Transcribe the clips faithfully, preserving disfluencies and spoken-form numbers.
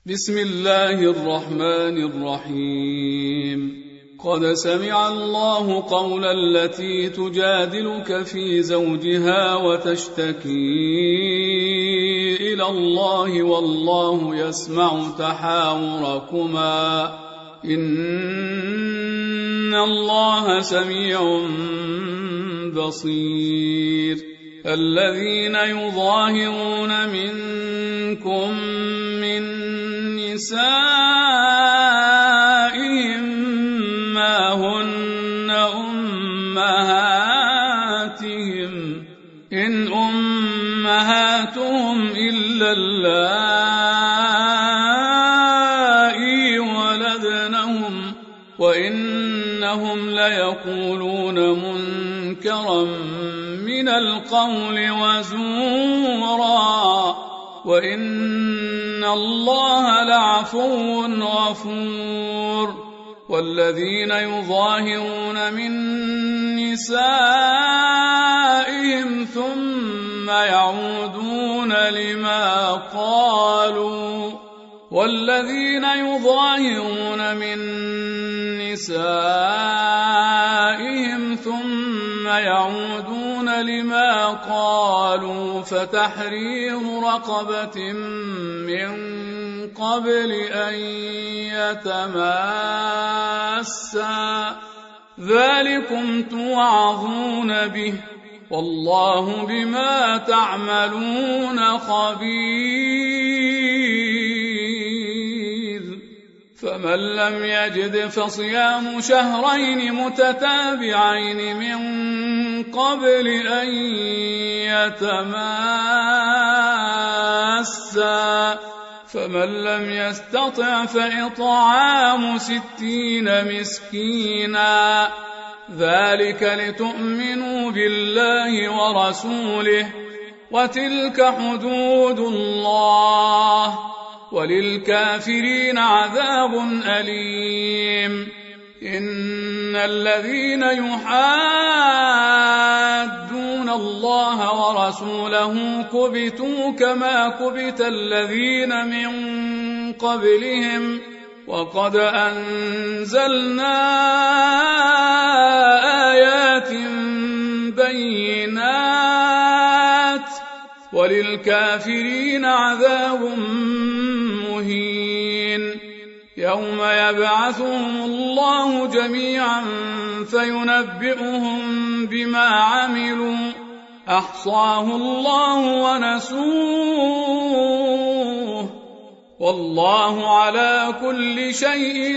بسم الله الرحمن الرحيم. قد سمع الله قول التي تجادلك في زوجها وتشتكي إلى الله والله يسمع تحاوركما إن الله سميع بصير. الذين يظاهرون منكم من نسائهم ما هن أمهاتهم إن أمهاتهم إلا اللائي ولدنهم وإنهم ليقولون منكرا من القول وزورا وإن الله لعفو غفور. والذين يظاهرون من نسائهم ثم يعودون لما قالوا والذين يظاهرون من نسائهم ثم يعودون لما قالوا فتحرير رقبة من قبل أن يتماسا ذلكم توعظون به والله بما تعملون خبير. فمن لم يجد فصيام شهرين متتابعين من قبل أن يتماسا فمن لم يستطع فإطعام ستين مسكينا ذلك لتؤمنوا بالله ورسوله وتلك حدود الله وللكافرين عذاب أليم. إن الذين يحادون الله ورسوله كبتوا كما كبت الذين من قبلهم وقد أنزلنا آيات بينات وللكافرين عذاب مهين. يوم يبعثهم الله جميعا فينبئهم بما عملوا أحصاه الله ونسوه والله على كل شيء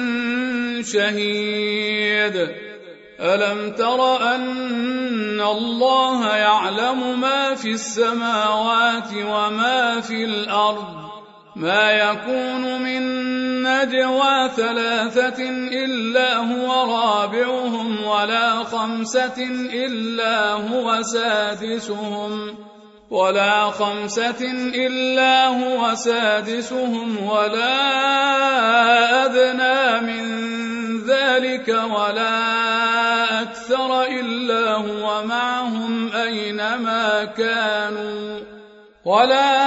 شهيد. ألم تر أن الله يعلم ما في السماوات وما في الأرض ما يكون من نجوى ثلاثة إلا هو رابعهم ولا خمسة إلا هو سادسهم ولا خمسة إلا هو سادسهم ولا أدنى من ذلك ولا أكثر إلا هو معهم أينما كانوا ولا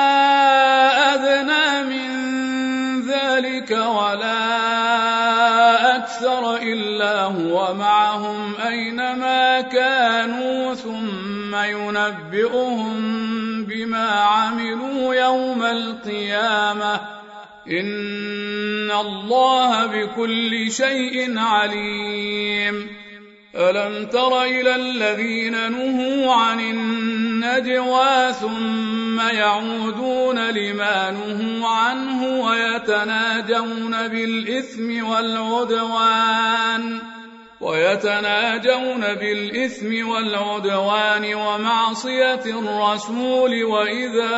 أدنى من ذلك ولا أكثر إلا هو معهم أينما كانوا ثم ينبئهم بما عملوا يوم القيامة إن الله بكل شيء عليم. ألم تر إلى الذين نهوا عن النجوى ثم يعودون لما نهوا عنه ويتناجون بالإثم والعدوان ويتناجون بالإثم والعدوان ومعصية الرسول وإذا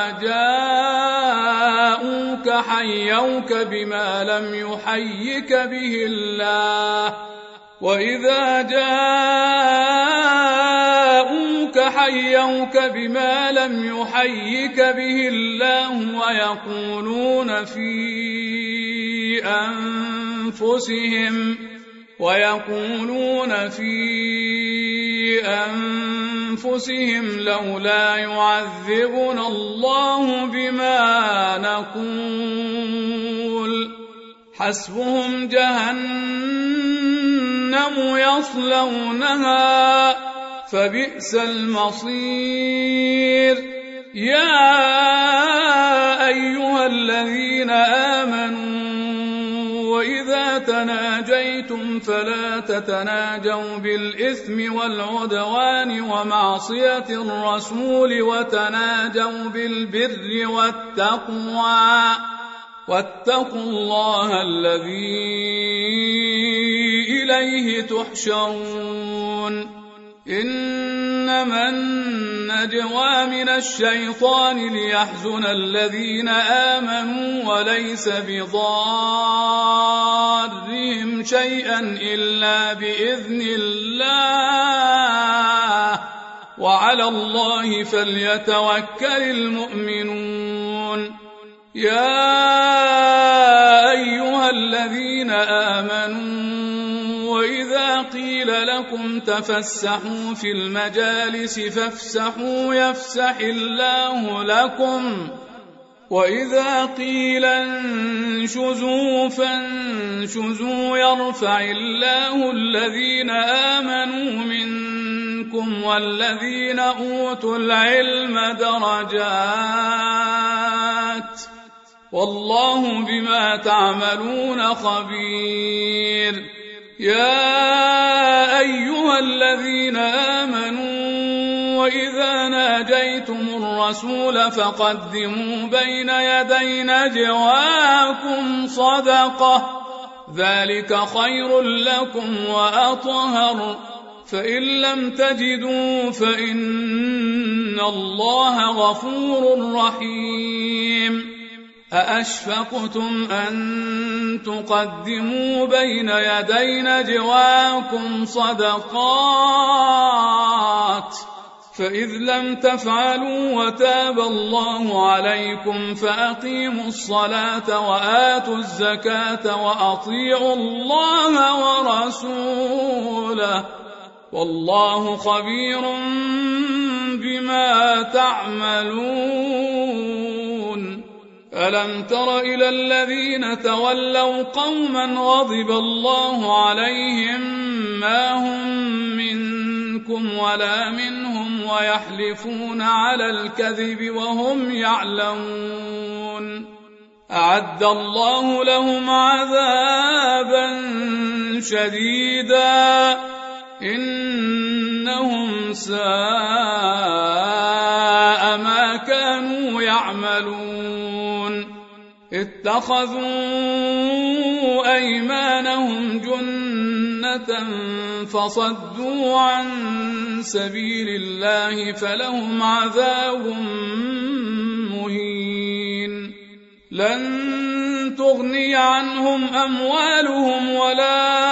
جاءوك حيوك بما لم يحيك به الله وإذا جاءوك حيوك بما لم يحيك به الله ويقولون في أنفسهم ويقولون في أنفسهم لولا يعذبنا الله بما نقول حسبهم جهنم يصلونها فبئس المصير. يا أيها الذين آمنوا وإذا تناجيتم فلا تتناجوا بالإثم والعدوان ومعصية الرسول وتناجوا بالبر والتقوى واتقوا الله الذي إليه تحشرون. إنما النجوى من الشيطان ليحزن الذين آمنوا وليس بضارهم شيئا إلا بإذن الله وعلى الله فليتوكل المؤمنون. يا أيها الذين آمنوا وإذا قيل لكم تفسحوا في المجالس فافسحوا يفسح الله لكم وإذا قيل انشزوا فانشزوا يرفع الله الذين آمنوا منكم والذين أوتوا العلم درجات والله بما تعملون خبير. يا أيها الذين آمنوا وإذا ناجيتم الرسول فقدموا بين يدي نجواكم صدقة ذلك خير لكم وأطهر فإن لم تجدوا فإن الله غفور رحيم. أأشفقتم أن تقدموا بين يدي نجواكم صدقات فإذ لم تفعلوا وتاب الله عليكم فأقيموا الصلاة وآتوا الزكاة وأطيعوا الله ورسوله والله خبير بما تعملون. ألم تر إلى الذين تولوا قوما غضب الله عليهم ما هم منكم ولا منهم ويحلفون على الكذب وهم يعلمون أعد الله لهم عذابا شديدا إنهم ساء ما كانوا يعملون. اتخذوا أيمانهم جنة فصدوا عن سبيل الله فلهم عذاب مهين. لن تغني عنهم أموالهم ولا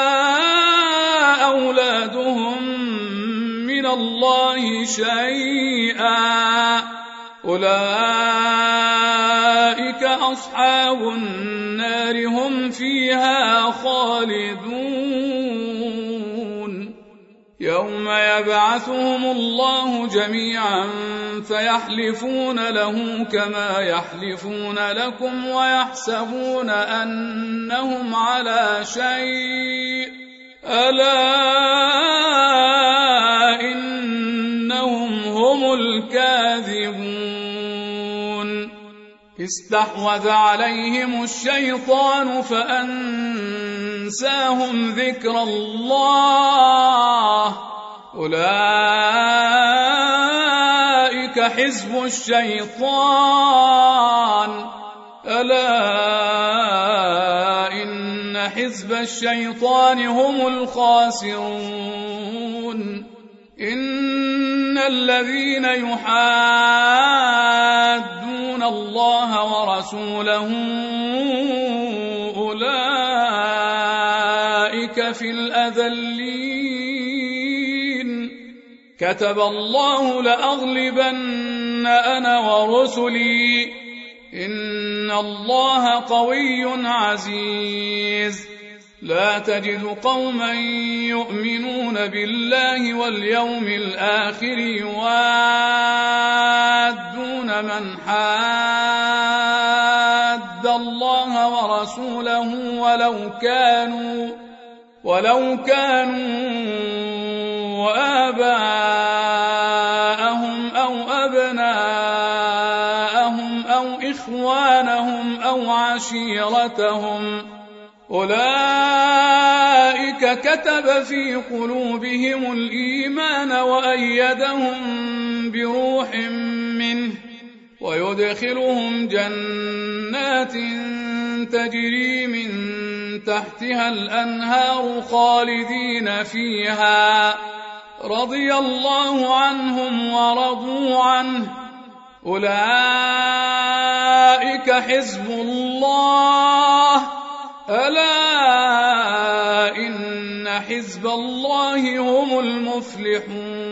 أولادهم من الله شيئا أولئك أصحاب النار هم فيها خالدون. يوم يبعثهم الله جميعا فيحلفون له كما يحلفون لكم ويحسبون أنهم على شيء ألا إنهم هم الكاذبون. استحوذ عليهم الشيطان فأنساهم ذكر الله أولئك حزب الشيطان ألا إن حزب الشيطان هم الخاسرون. إن الذين يحادون الله ورسوله أولئك في الأذلين. كتب الله لأغلبن أنا ورسلي إن الله قوي عزيز. لا تجد قوما يؤمنون بالله واليوم الآخر يوادون من حاد الله ورسوله ولو كانوا ولو كانوا آباءهم أو أبناءهم أو إخوانهم أو عشيرتهم أولئك كتب في قلوبهم الإيمان وأيدهم بروح منه ويدخلهم جنات تجري من تحتها الأنهار خالدين فيها رضي الله عنهم ورضوا عنه أولئك حزب الله ألا إن حزب الله هم المفلحون.